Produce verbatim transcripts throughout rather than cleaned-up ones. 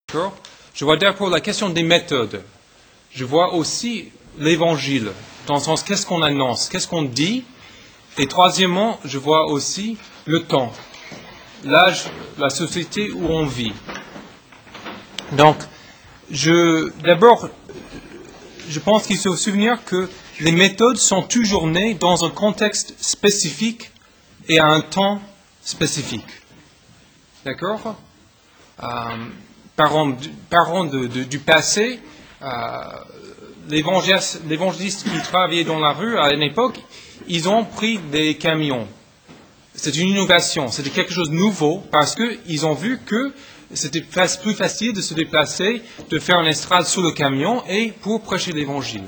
D'accord? Je vois d'abord la question des méthodes. Je vois aussi l'évangile, dans le sens qu'est-ce qu'on annonce, qu'est-ce qu'on dit. Et troisièmement, je vois aussi le temps, l'âge, la société où on vit. Donc, je, d'abord, je pense qu'il faut se souvenir que les méthodes sont toujours nées dans un contexte spécifique et à un temps spécifique. D'accord? euh, Parents, parents de, de, du passé, euh, l'évangéliste qui travaillait dans la rue à une époque, ils ont pris des camions. C'est une innovation, c'était quelque chose de nouveau parce qu'ils ont vu que c'était plus facile de se déplacer, de faire une estrade sous le camion et pour prêcher l'évangile.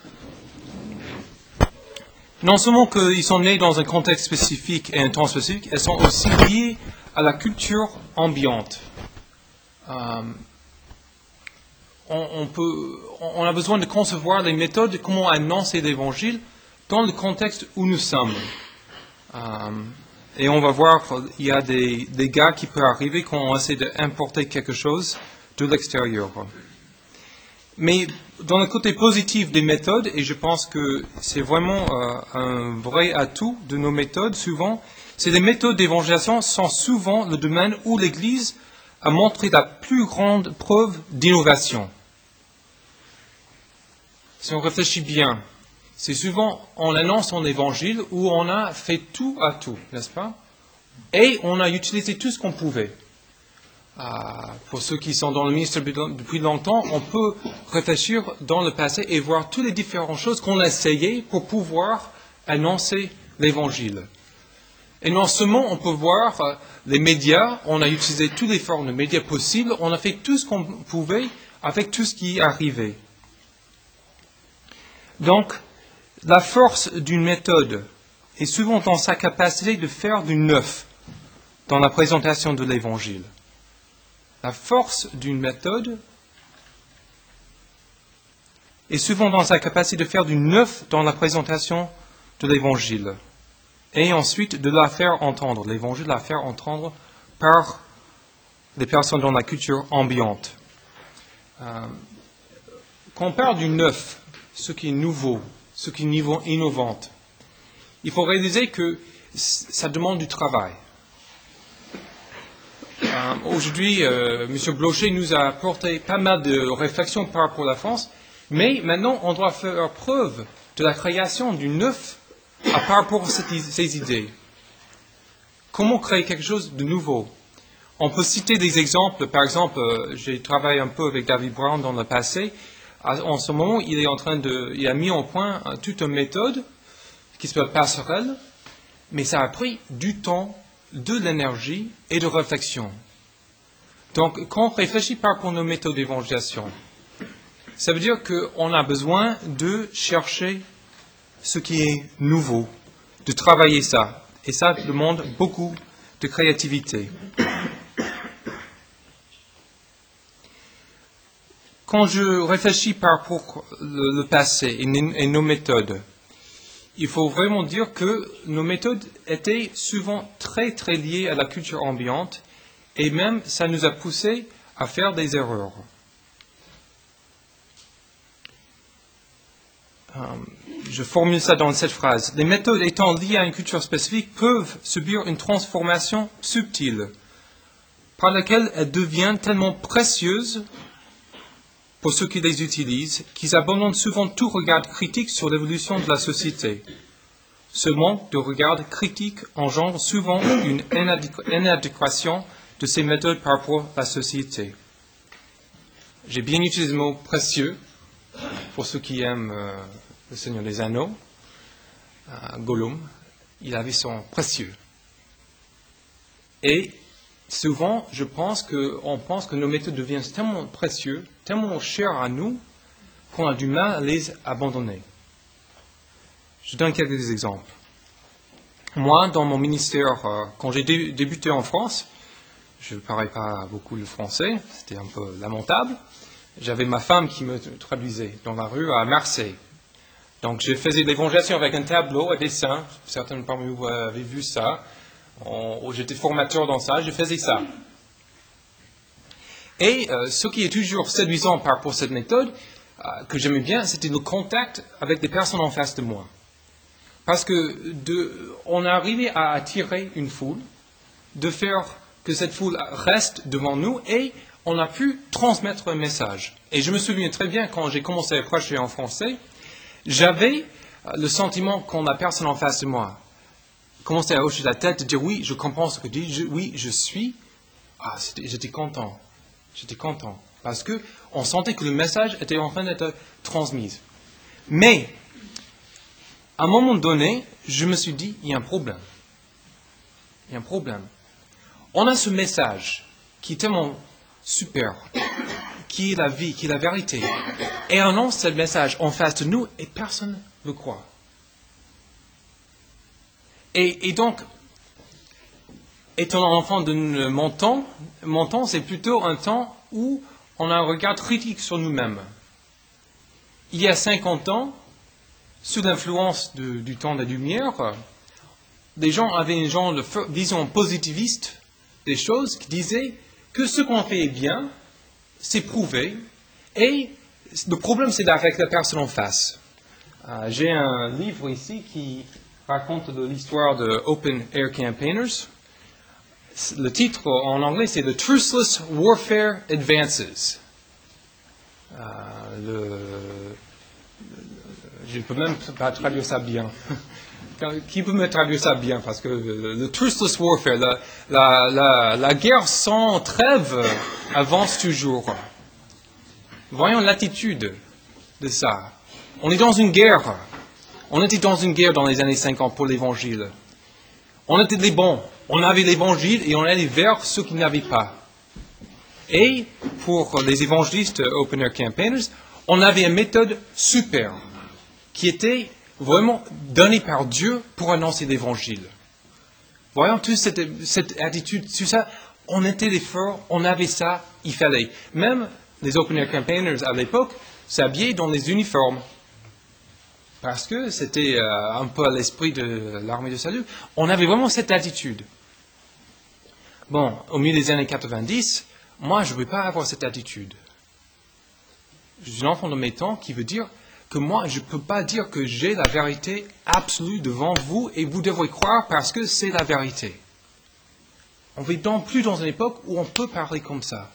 Non seulement qu'ils sont nés dans un contexte spécifique et un temps spécifique, elles sont aussi liées à la culture ambiante. Euh, on, on, peut, on a besoin de concevoir les méthodes de comment annoncer l'évangile dans le contexte où nous sommes. Euh, et on va voir, il y a des, des gars qui peuvent arriver quand on essaie d'importer quelque chose de l'extérieur. Mais dans le côté positif des méthodes, et je pense que c'est vraiment euh, un vrai atout de nos méthodes, souvent, c'est les méthodes d'évangélisation sont souvent le domaine où l'Église a montré la plus grande preuve d'innovation. Si on réfléchit bien, c'est souvent on annonce son évangile où on a fait tout à tout, n'est-ce pas? Et on a utilisé tout ce qu'on pouvait. Euh, pour ceux qui sont dans le ministère depuis longtemps, on peut réfléchir dans le passé et voir toutes les différentes choses qu'on a essayées pour pouvoir annoncer l'évangile. Et non seulement on peut voir euh, les médias, on a utilisé toutes les formes de médias possibles, on a fait tout ce qu'on pouvait avec tout ce qui arrivait. Donc, la force d'une méthode est souvent dans sa capacité de faire du neuf dans la présentation de l'évangile. La force d'une méthode est souvent dans sa capacité de faire du neuf dans la présentation de l'évangile. Et ensuite de la faire entendre, l'évangile, de la faire entendre par les personnes dans la culture ambiante. Euh, quand on parle du neuf, ce qui est nouveau, ce qui est innovant, il faut réaliser que ça demande du travail. Euh, aujourd'hui, euh, M. Blocher nous a apporté pas mal de réflexions par rapport à la France, mais maintenant on doit faire preuve de la création du neuf à par rapport à cette, ces idées. Comment créer quelque chose de nouveau? On peut citer des exemples. Par exemple, euh, j'ai travaillé un peu avec David Brown dans le passé. En ce moment, il est en train de, il a mis en point euh, toute une méthode qui s'appelle Passerelle, mais ça a pris du temps, de l'énergie et de réflexion. Donc, quand on réfléchit par rapport à nos méthodes d'évangélisation, ça veut dire qu'on a besoin de chercher ce qui est nouveau, de travailler ça. Et ça demande beaucoup de créativité. Quand je réfléchis par rapport au passé et nos méthodes, il faut vraiment dire que nos méthodes étaient souvent très très liées à la culture ambiante et même ça nous a poussé à faire des erreurs. Um, je formule ça dans cette phrase. Les méthodes étant liées à une culture spécifique peuvent subir une transformation subtile par laquelle elles deviennent tellement précieuses pour ceux qui les utilisent qu'ils abandonnent souvent tout regard critique sur l'évolution de la société. Ce manque de regard critique engendre souvent une inadéquation de ces méthodes par rapport à la société. J'ai bien utilisé le mot précieux pour ceux qui aiment euh, le Seigneur des Anneaux. Euh, Gollum, il avait son précieux. Et souvent, je pense que, on pense que nos méthodes deviennent tellement précieuses, tellement chères à nous, qu'on a du mal à les abandonner. Je donne quelques exemples. Moi, dans mon ministère, euh, quand j'ai dé- débuté en France, je ne parlais pas beaucoup le français, c'était un peu lamentable. J'avais ma femme qui me traduisait dans la rue à Marseille. Donc, je faisais de l'évangélisation avec un tableau, un dessin. Certains parmi vous avaient vu ça. On, j'étais formateur dans ça, je faisais ça. Et euh, ce qui est toujours séduisant par rapport à cette méthode, euh, que j'aimais bien, c'était le contact avec des personnes en face de moi. Parce que de, on a arrivé à attirer une foule, de faire que cette foule reste devant nous, et on a pu transmettre un message. Et je me souviens très bien, quand j'ai commencé à prêcher en français, j'avais le sentiment qu'on n'a personne en face de moi. Commencer à hocher la tête, de dire oui, je comprends ce que tu dis, je, oui, je suis. Ah, j'étais content. J'étais content. Parce qu'on sentait que le message était en train d'être transmis. Mais, à un moment donné, je me suis dit, il y a un problème. Il y a un problème. On a ce message qui est tellement super, qui est la vie, qui est la vérité. Et on annonce ce message en face de nous et personne ne le croit. Et, et donc, étant un enfant de mon temps, mon temps, c'est plutôt un temps où on a un regard critique sur nous-mêmes. Il y a cinquante ans, sous l'influence de, du temps de la lumière, des gens avaient une genre de vision positiviste des choses qui disaient que ce qu'on fait est bien, c'est prouvé, et le problème c'est avec la personne en face. Euh, j'ai un livre ici qui raconte de l'histoire de Open Air Campaigners. Le titre en anglais c'est The Truthless Warfare Advances. Euh, le, je ne peux même pas traduire ça bien. Qui peut me traduire ça bien? Parce que le Truthless Warfare, la, la, la, la guerre sans trêve avance toujours. Voyons l'attitude de ça. On est dans une guerre. On était dans une guerre dans les années cinquante pour l'Évangile. On était des bons. On avait l'Évangile et on allait vers ceux qui n'avaient pas. Et pour les évangélistes Open Air Campaigners, on avait une méthode super qui était vraiment donnée par Dieu pour annoncer l'Évangile. Voyons toute cette, cette attitude, tout ça, on était des forts, on avait ça, il fallait. Même les Open Air Campaigners à l'époque s'habillaient dans les uniformes. Parce que c'était euh, un peu à l'esprit de l'armée de salut. On avait vraiment cette attitude. Bon, au milieu des années quatre-vingt-dix, moi, je ne veux pas avoir cette attitude. Je suis un enfant de mes temps qui veut dire que moi, je ne peux pas dire que j'ai la vérité absolue devant vous et vous devrez croire parce que c'est la vérité. On vit donc plus dans une époque où on peut parler comme ça.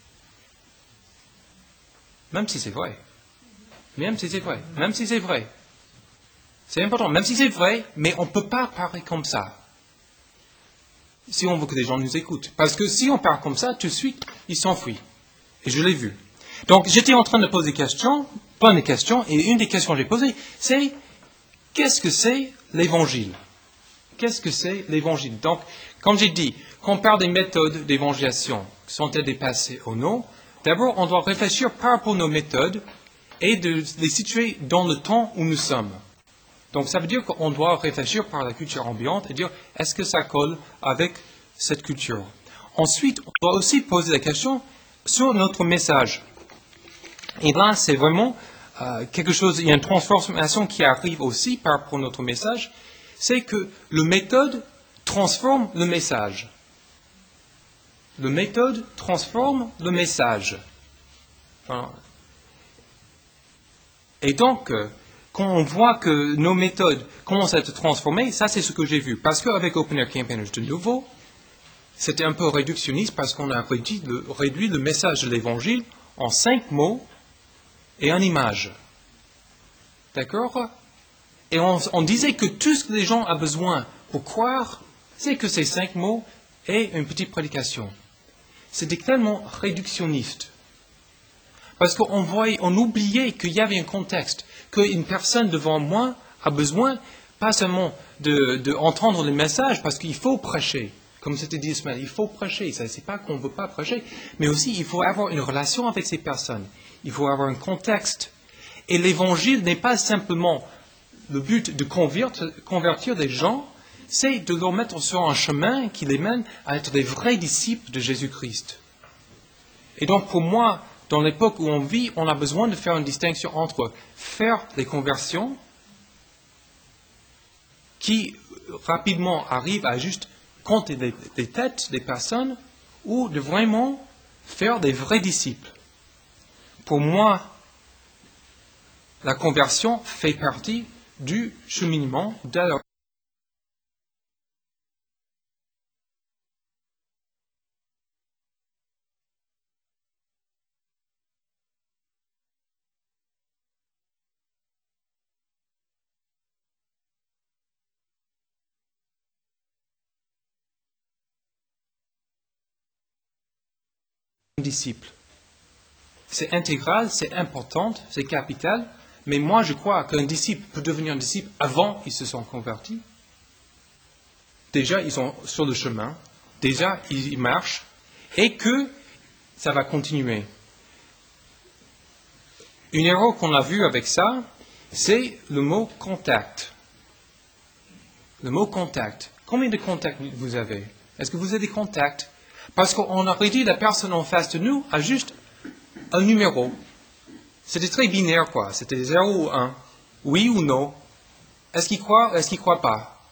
Même si c'est vrai. Même si c'est vrai. Même si c'est vrai. C'est important. Même si c'est vrai, mais on ne peut pas parler comme ça. Si on veut que les gens nous écoutent. Parce que si on parle comme ça, tout de suite, ils s'enfuient. Et je l'ai vu. Donc, j'étais en train de poser des questions, plein de questions, et une des questions que j'ai posées, c'est qu'est-ce que c'est l'Évangile? Qu'est-ce que c'est l'Évangile? Donc, comme j'ai dit, quand on parle des méthodes d'évangélisation, sont-elles dépassées ou non? D'abord, on doit réfléchir par rapport à nos méthodes et de les situer dans le temps où nous sommes. Donc, ça veut dire qu'on doit réfléchir par la culture ambiante et dire, est-ce que ça colle avec cette culture? Ensuite, on doit aussi poser la question sur notre message. Et là, c'est vraiment euh, quelque chose, il y a une transformation qui arrive aussi par rapport à notre message, c'est que le méthode transforme le message. Le méthode transforme le message. Enfin, et donc, euh, quand on voit que nos méthodes commencent à être transformées, ça c'est ce que j'ai vu. Parce qu'avec Open Air Campaigners de nouveau, c'était un peu réductionniste parce qu'on a réduit le, réduit le message de l'Évangile en cinq mots et une image. D'accord? Et on, on disait que tout ce que les gens ont besoin pour croire, c'est que ces cinq mots et une petite prédication. C'était tellement réductionniste. Parce qu'on voyait, on oubliait qu'il y avait un contexte, qu'une personne devant moi a besoin pas seulement de, de entendre le message, parce qu'il faut prêcher. Comme c'était dit ce matin, il faut prêcher. Ce n'est pas qu'on ne veut pas prêcher, mais aussi il faut avoir une relation avec ces personnes. Il faut avoir un contexte. Et l'évangile n'est pas simplement le but de convertir, convertir des gens, c'est de leur mettre sur un chemin qui les mène à être des vrais disciples de Jésus-Christ. Et donc pour moi, dans l'époque où on vit, on a besoin de faire une distinction entre faire des conversions qui rapidement arrivent à juste compter des, des têtes des personnes ou de vraiment faire des vrais disciples. Pour moi, la conversion fait partie du cheminement de la disciple. C'est intégral, c'est important, c'est capital, mais moi je crois qu'un disciple peut devenir un disciple avant qu'ils se sont convertis. Déjà, ils sont sur le chemin, déjà, ils marchent, et que ça va continuer. Une erreur qu'on a vue avec ça, c'est le mot contact. Le mot contact. Combien de contacts vous avez? Est-ce que vous avez des contacts? Parce qu'on aurait dit la personne en face de nous a juste un numéro. C'était très binaire, quoi. C'était zéro ou un. Oui ou non. Est-ce qu'il croit, est-ce qu'il ne croit pas?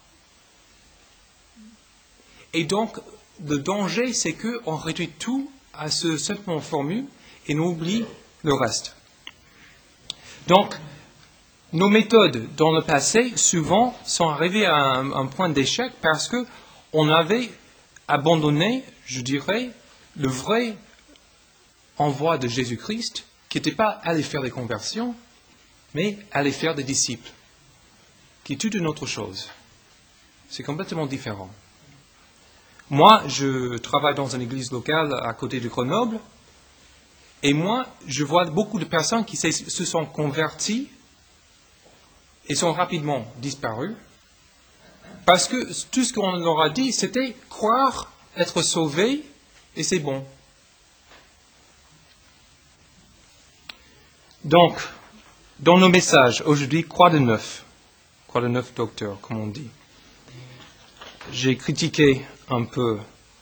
Et donc, le danger, c'est qu'on réduit tout à ce simplement formule et on oublie le reste. Donc, nos méthodes dans le passé, souvent, sont arrivées à un, un point d'échec parce qu'on avait abandonné, je dirais, le vrai envoi de Jésus-Christ, qui n'était pas aller faire des conversions, mais aller faire des disciples, qui est toute une autre chose. C'est complètement différent. Moi, je travaille dans une église locale à côté de Grenoble, et moi, je vois beaucoup de personnes qui se sont converties et sont rapidement disparues, parce que tout ce qu'on leur a dit, c'était croire, être sauvé, et c'est bon. Donc, dans nos messages, aujourd'hui, croix de neuf, croix de neuf docteurs, comme on dit, j'ai critiqué un peu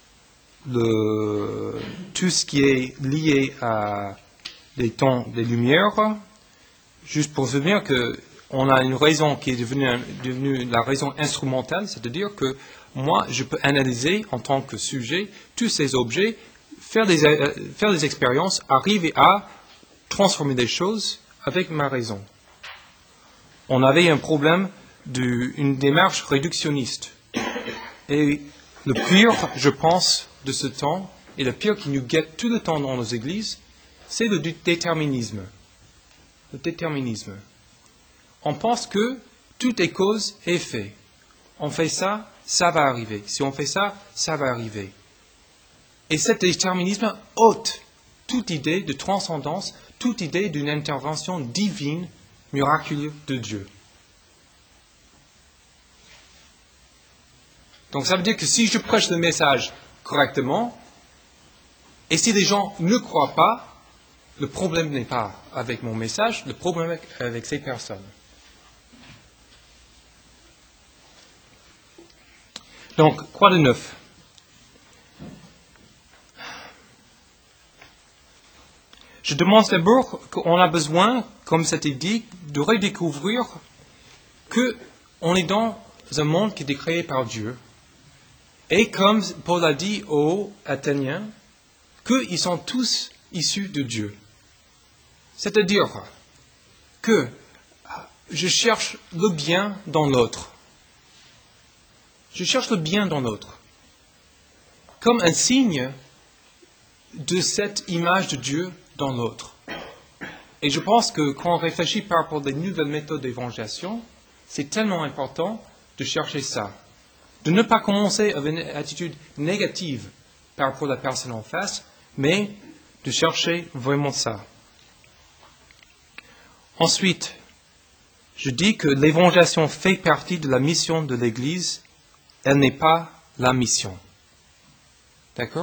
le, tout ce qui est lié à des temps des Lumières, juste pour se dire qu'on a une raison qui est devenue, devenue la raison instrumentale, c'est-à-dire que moi, je peux analyser en tant que sujet tous ces objets, faire des, euh, faire des expériences, arriver à transformer des choses avec ma raison. On avait un problème d'une démarche réductionniste. Et le pire, je pense, de ce temps, et le pire qui nous guette tout le temps dans nos églises, c'est le déterminisme. Le déterminisme. On pense que tout est cause et effet. On fait ça, ça va arriver. Si on fait ça, ça va arriver. Et cet déterminisme ôte toute idée de transcendance, toute idée d'une intervention divine, miraculeuse de Dieu. Donc ça veut dire que si je prêche le message correctement, et si les gens ne croient pas, le problème n'est pas avec mon message, le problème est avec ces personnes. Donc, croix de neuf. Je demande d'abord qu'on a besoin, comme c'était dit, de redécouvrir qu'on est dans un monde qui est créé par Dieu. Et comme Paul a dit aux Athéniens, qu'ils sont tous issus de Dieu. C'est-à-dire que je cherche le bien dans l'autre. Je cherche le bien dans l'autre. Comme un signe de cette image de Dieu dans l'autre. Et je pense que quand on réfléchit par rapport à des nouvelles méthodes d'évangélisation, c'est tellement important de chercher ça. De ne pas commencer avec une attitude négative par rapport à la personne en face, mais de chercher vraiment ça. Ensuite, je dis que l'évangélisation fait partie de la mission de l'Église, elle n'est pas la mission. D'accord ?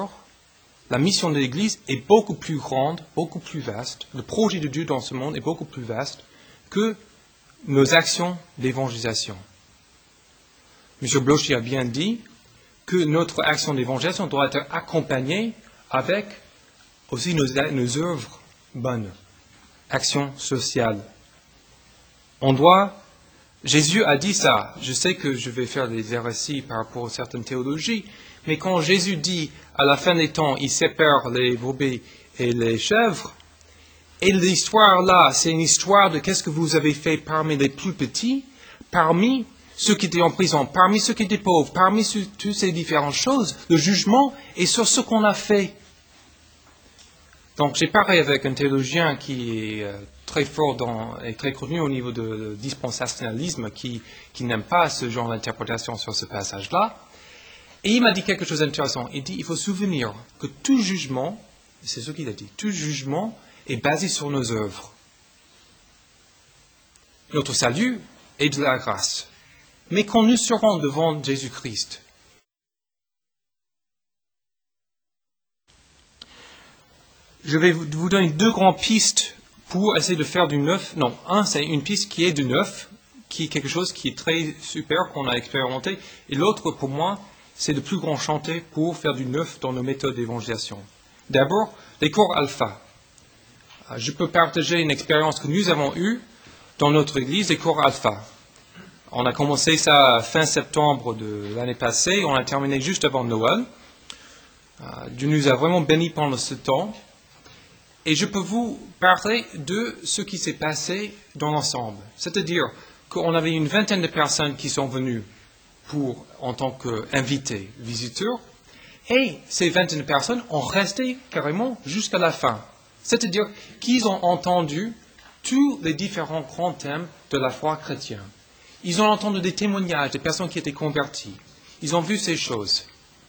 La mission de l'Église est beaucoup plus grande, beaucoup plus vaste, le projet de Dieu dans ce monde est beaucoup plus vaste que nos actions d'évangélisation. M. Blocher a bien dit que notre action d'évangélisation doit être accompagnée avec aussi nos, nos œuvres bonnes, actions sociales. On doit, Jésus a dit ça, je sais que je vais faire des hérésies par rapport à certaines théologies, Mais quand Jésus dit, à la fin des temps, il sépare les brebis et les chèvres, et l'histoire là, c'est une histoire de qu'est-ce que vous avez fait parmi les plus petits, parmi ceux qui étaient en prison, parmi ceux qui étaient pauvres, parmi ce, toutes ces différentes choses, le jugement est sur ce qu'on a fait. Donc j'ai parlé avec un théologien qui est euh, très fort dans, et très connu au niveau de dispensationalisme, qui, qui n'aime pas ce genre d'interprétation sur ce passage-là. Et il m'a dit quelque chose d'intéressant. Il dit, il faut se souvenir que tout jugement, c'est ce qu'il a dit, tout jugement est basé sur nos œuvres. Notre salut est de la grâce. Mais quand nous serons devant Jésus-Christ, je vais vous donner deux grandes pistes pour essayer de faire du neuf. Non, un, c'est une piste qui est du neuf, qui est quelque chose qui est très super, qu'on a expérimenté. Et l'autre, pour moi, c'est le plus grand chantier pour faire du neuf dans nos méthodes d'évangélisation. D'abord, les cours alpha. Je peux partager une expérience que nous avons eue dans notre église, les cours alpha. On a commencé ça fin septembre de l'année passée, on a terminé juste avant Noël. Dieu nous a vraiment bénis pendant ce temps. Et je peux vous parler de ce qui s'est passé dans l'ensemble. C'est-à-dire qu'on avait une vingtaine de personnes qui sont venues pour, en tant qu'invités, visiteurs, et ces vingtaine de personnes ont resté carrément jusqu'à la fin. C'est-à-dire qu'ils ont entendu tous les différents grands thèmes de la foi chrétienne. Ils ont entendu des témoignages des personnes qui étaient converties. Ils ont vu ces choses.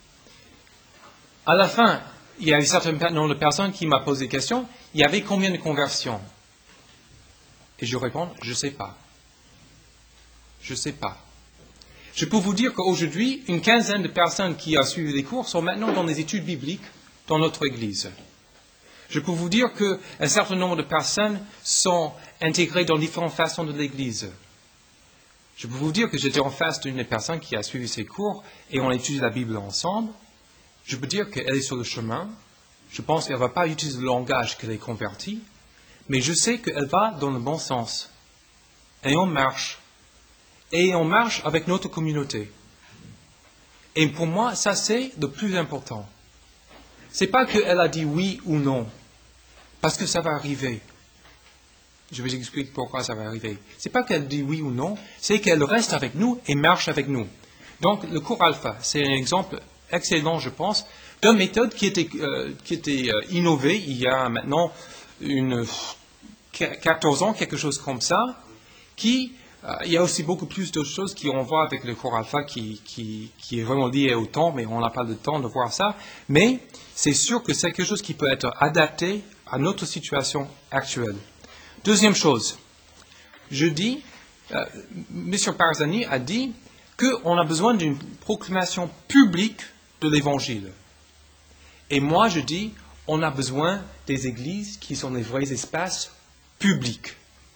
À la fin, il y a un certain nombre de personnes qui m'ont posé des questions. Il y avait combien de conversions? Et je réponds, je ne sais pas. Je ne sais pas. Je peux vous dire qu'aujourd'hui, une quinzaine de personnes qui ont suivi les cours sont maintenant dans des études bibliques dans notre Église. Je peux vous dire qu'un certain nombre de personnes sont intégrées dans différentes façons de l'Église. Je peux vous dire que j'étais en face d'une personne qui a suivi ces cours et on a étudié la Bible ensemble. Je peux dire qu'elle est sur le chemin. Je pense qu'elle ne va pas utiliser le langage qu'elle est convertie, mais je sais qu'elle va dans le bon sens. Et on marche. Et on marche avec notre communauté. Et pour moi, ça c'est le plus important. Ce n'est pas qu'elle a dit oui ou non, parce que ça va arriver. Je vais expliquer pourquoi ça va arriver. Ce n'est pas qu'elle dit oui ou non, c'est qu'elle reste avec nous et marche avec nous. Donc le cours alpha, c'est un exemple excellent, je pense, d'une méthode qui était, euh, qui était euh, innovée il y a maintenant une, quatorze ans, quelque chose comme ça, qui, euh, il y a aussi beaucoup plus de choses qui on voit avec le cours alpha qui, qui, qui est vraiment lié au temps, mais on n'a pas le temps de voir ça. Mais c'est sûr que c'est quelque chose qui peut être adapté à notre situation actuelle. Deuxième chose, je dis, euh, M. Barzani a dit qu'on a besoin d'une proclamation publique de l'Évangile. Et moi, je dis, on a besoin des églises qui sont des vrais espaces publics.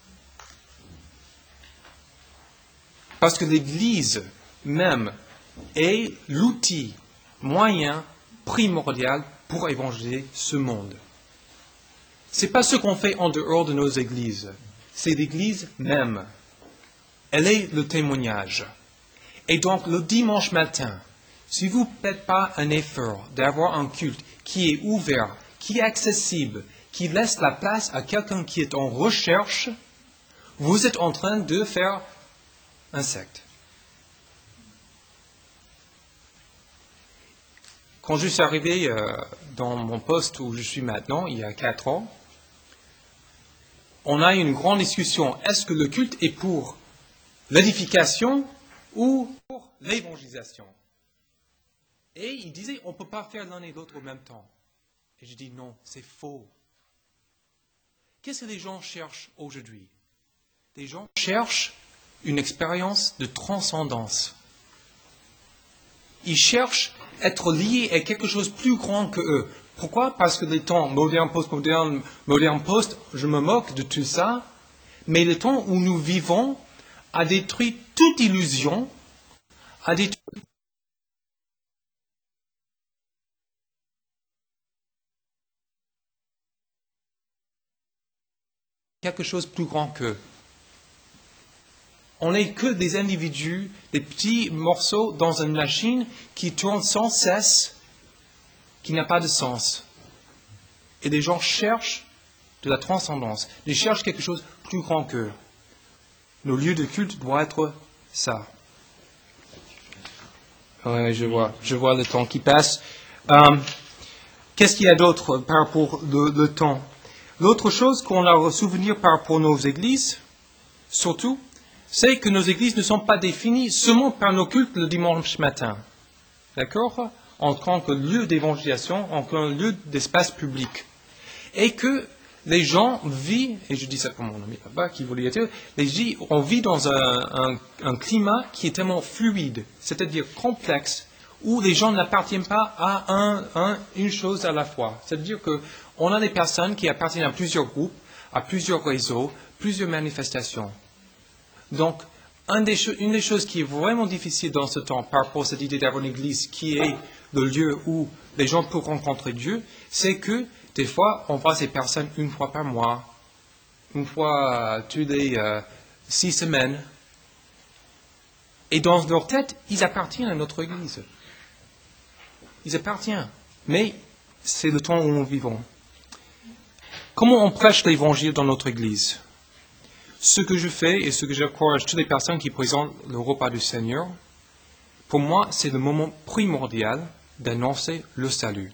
Parce que l'Église même est l'outil moyen primordial pour évangéliser ce monde. Ce n'est pas ce qu'on fait en dehors de nos églises, c'est l'Église même. Elle est le témoignage. Et donc, le dimanche matin, si vous ne faites pas un effort d'avoir un culte qui est ouvert, qui est accessible, qui laisse la place à quelqu'un qui est en recherche, vous êtes en train de faire un secte. Quand je suis arrivé euh, dans mon poste où je suis maintenant, il y a quatre ans, on a eu une grande discussion. Est-ce que le culte est pour l'édification ou pour l'évangélisation? Et il disait, on ne peut pas faire l'un et l'autre en même temps. Et je dis, non, c'est faux. Qu'est-ce que les gens cherchent aujourd'hui? Les gens cherchent une expérience de transcendance. Ils cherchent à être liés à quelque chose de plus grand que eux. Pourquoi? Parce que les temps modernes, post-modernes, modernes, post, je me moque de tout ça, mais le temps où nous vivons a détruit toute illusion, a détruit quelque chose de plus grand qu'eux. On n'est que des individus, des petits morceaux dans une machine qui tourne sans cesse, qui n'a pas de sens. Et les gens cherchent de la transcendance. Ils cherchent quelque chose de plus grand qu'eux. Nos lieux de culte doivent être ça. Oui, je vois, je vois le temps qui passe. Euh, qu'est-ce qu'il y a d'autre par rapport au le temps? L'autre chose qu'on a à souvenir par rapport à nos églises, surtout, c'est que nos églises ne sont pas définies seulement par nos cultes le dimanche matin. D'accord? En tant que lieu d'évangélisation, en tant que lieu d'espace public. Et que les gens vivent, et je dis ça pour mon ami là-bas qui voulait dire, les gens, on vit dans un, un, un climat qui est tellement fluide, c'est-à-dire complexe, où les gens n'appartiennent pas à un, un, une chose à la fois. C'est-à-dire qu'on a des personnes qui appartiennent à plusieurs groupes, à plusieurs réseaux, plusieurs manifestations. Donc, un des une des choses qui est vraiment difficile dans ce temps par rapport à cette idée d'avoir une église qui est le lieu où les gens peuvent rencontrer Dieu, c'est que des fois, on voit ces personnes une fois par mois, une fois tous les euh, six semaines. Et dans leur tête, ils appartiennent à notre église. Ils appartiennent. Mais c'est le temps où nous vivons. Comment on prêche l'évangile dans notre église? Ce que je fais et ce que j'encourage toutes les personnes qui présentent le repas du Seigneur, pour moi, c'est le moment primordial d'annoncer le salut.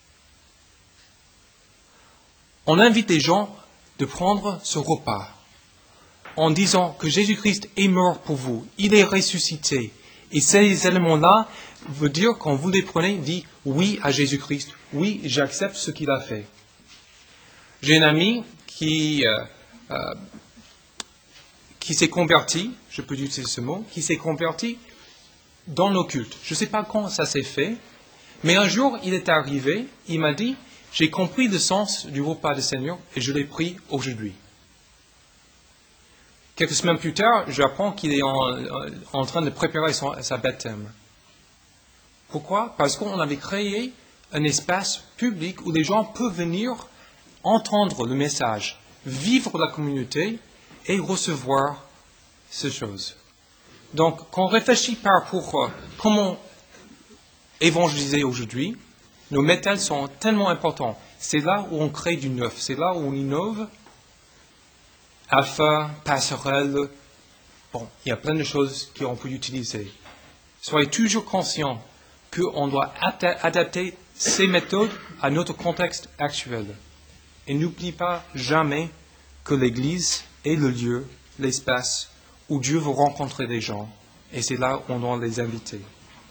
On invite les gens de prendre ce repas en disant que Jésus-Christ est mort pour vous, il est ressuscité. Et ces éléments-là veulent dire, quand vous les prenez, dit oui à Jésus-Christ, oui, j'accepte ce qu'il a fait. J'ai un ami qui... Euh, euh, qui s'est converti, je peux utiliser ce mot, qui s'est converti dans nos cultes. Je ne sais pas quand ça s'est fait, mais un jour, il est arrivé, il m'a dit, j'ai compris le sens du repas du Seigneur et je l'ai pris aujourd'hui. Quelques semaines plus tard, j'apprends qu'il est en, en train de préparer son, sa baptême. Pourquoi? Parce qu'on avait créé un espace public où les gens peuvent venir entendre le message, vivre la communauté et recevoir ces choses. Donc, quand on réfléchit par rapport à comment évangéliser aujourd'hui, nos méthodes sont tellement importantes. C'est là où on crée du neuf, c'est là où on innove. Alpha, passerelle, bon, il y a plein de choses qu'on peut utiliser. Soyez toujours conscients qu'on doit adapter ces méthodes à notre contexte actuel. Et n'oubliez pas jamais que l'Église est le lieu, l'espace où Dieu veut rencontrer les gens. Et c'est là où on doit les inviter.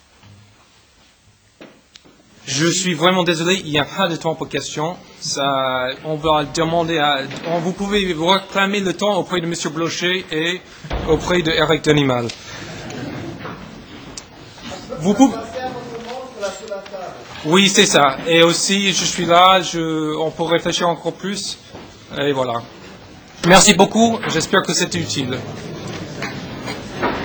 Je suis vraiment désolé, il n'y a pas de temps pour questions. Ça, on va demander à... On, vous pouvez réclamer le temps auprès de M. Blocher et auprès de Eric Denimal. Vous pouvez... Oui, c'est ça. Et aussi, je suis là, je... on peut réfléchir encore plus. Et voilà. Merci beaucoup, j'espère que c'était utile.